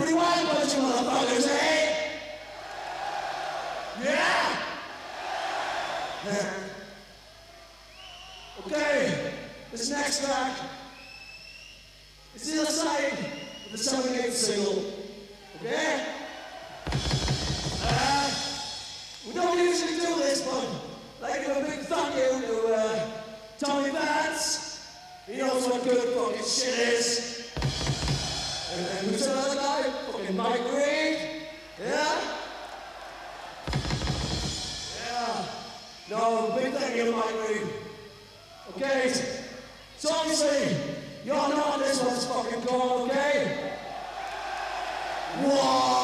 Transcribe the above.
pretty white bunch of motherfuckers, eh? Yeah? Okay, this next track is the other side of the 78 single, okay? We don't usually do this, but I'd like to give a big thank you to Tommy Vance. He knows what good fucking shit is. And who's another guy? Fucking Mike Reed. Yeah? Yeah. No, big thank you to Mike Reed. Okay? So obviously, y'all know how this one's fucking going, okay? Whoa!